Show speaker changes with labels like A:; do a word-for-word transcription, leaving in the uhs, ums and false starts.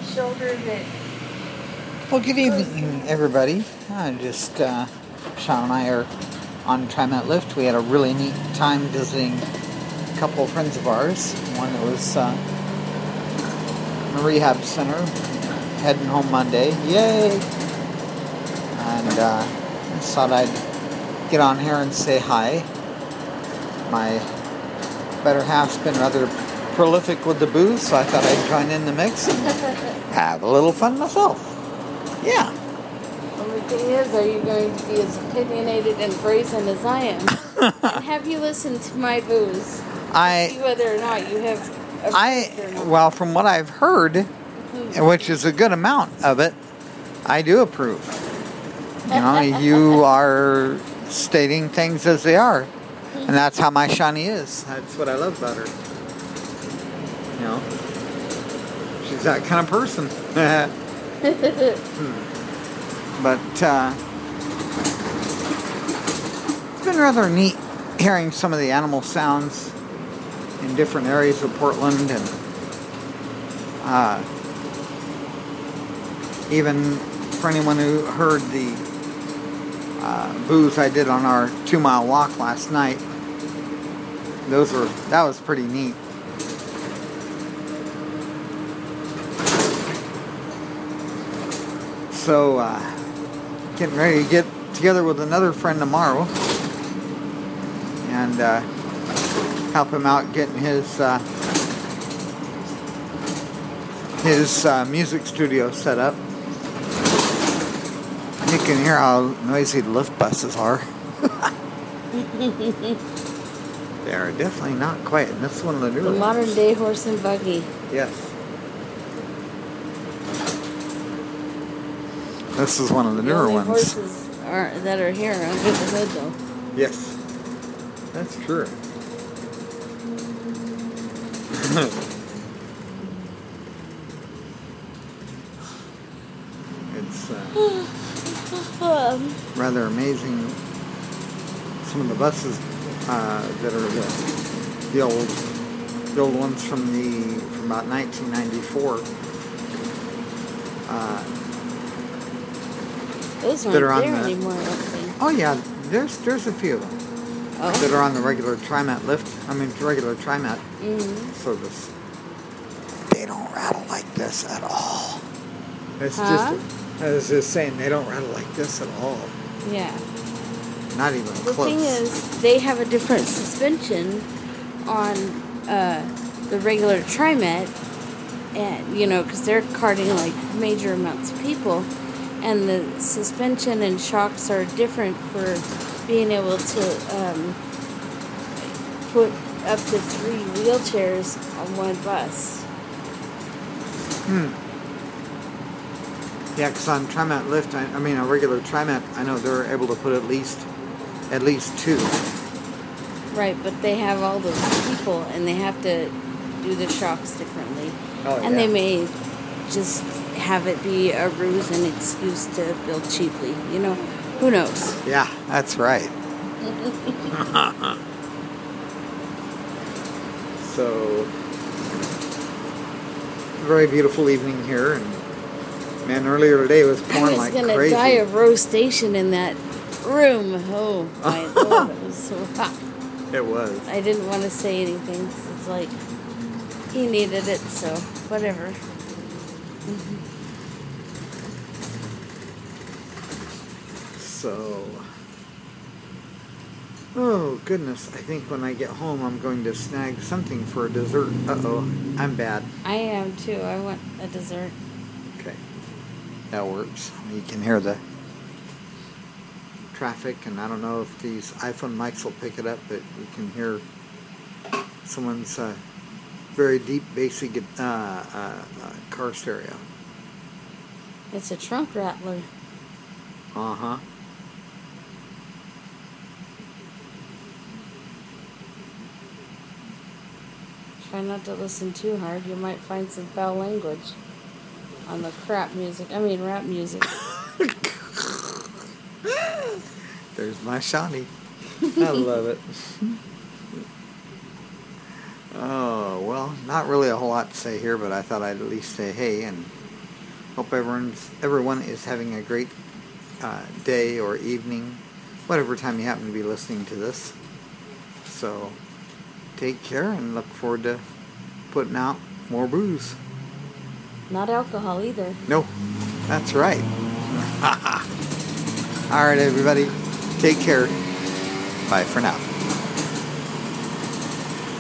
A: shoulder that...
B: Well, good evening, everybody. I just, uh, Sean and I are on TriMet Lift. We had a really neat time visiting a couple of friends of ours. One that was uh, in a rehab center, heading home Monday. Yay! And uh, I just thought I'd get on here and say hi. My better half's been rather prolific with the booze, so I thought I'd join in the mix and have a little fun myself. Yeah.
A: Only thing is, are you going to be as opinionated and brazen as I am? And have you listened to my booze?
B: I
A: see whether or not you have.
B: I well, from what I've heard, mm-hmm. which is a good amount of it, I do approve. You know, you are stating things as they are, and that's how my Shawnee is. That's what I love about her. You know, she's that kind of person. But uh, it's been rather neat hearing some of the animal sounds in different areas of Portland, and uh, even for anyone who heard the uh, booze I did on our two mile walk last night, those were that was pretty neat. So, uh, getting ready to get together with another friend tomorrow and uh, help him out getting his uh, his uh, music studio set up. You can hear how noisy the lift buses are. They are definitely not quiet. And this is one of the newer
A: The modern
B: ones.
A: day horse and buggy.
B: Yes. This is one of the newer
A: the only
B: ones.
A: Horses are, that are here under the hood, though.
B: Yes, that's true. It's uh, rather amazing. Some of the buses uh, that are the, the old, the old ones from the from about nineteen ninety-four. Uh,
A: Those aren't
B: that are on
A: there
B: the,
A: anymore, I don't think.
B: Oh yeah, there's there's a few of them
A: oh.
B: that are on the regular TriMet lift. I mean, regular TriMet
A: mm-hmm.
B: service. They don't rattle like this at all. It's
A: huh?
B: just, I was just saying, they don't rattle like this at all.
A: Yeah.
B: Not even
A: the
B: close.
A: The thing is, they have a different suspension on uh, the regular TriMet, and you know, because they're carting like major amounts of people. And the suspension and shocks are different for being able to um, put up to three wheelchairs on one bus.
B: Hmm. Yeah, because on TriMet lift, I, I mean a regular TriMet, I know they're able to put at least at least two.
A: Right, but they have all those people, and they have to do the shocks differently.
B: Oh,
A: and
B: yeah.
A: they may just have it be a ruse and excuse to build cheaply. You know, who knows?
B: Yeah, that's right. So, very beautiful evening here, and man, earlier today it was pouring like crazy.
A: I was gonna die of roastation in that room. Oh my lord, it was so hot.
B: It was.
A: I didn't want to say anything. 'Cause it's like he needed it, so whatever. Mm-hmm.
B: So, oh goodness, I think when I get home I'm going to snag something for a dessert. Uh-oh, I'm bad.
A: I am too. I want a dessert.
B: Okay, that works. You can hear the traffic, and I don't know if these iPhone mics will pick it up, but you can hear someone's uh, very deep, basic uh, uh, uh, car stereo.
A: It's a trunk rattler.
B: Uh-huh.
A: Try not to listen too hard. You might find some foul language on the crap music. I mean, rap music.
B: There's my Shawnee. I love it. Oh, well, not really a whole lot to say here, but I thought I'd at least say hey and Hope everyone's everyone is having a great uh, day or evening, whatever time you happen to be listening to this. So take care and look forward to putting out more booze.
A: Not alcohol either.
B: No, that's right. All right, everybody. Take care. Bye for now.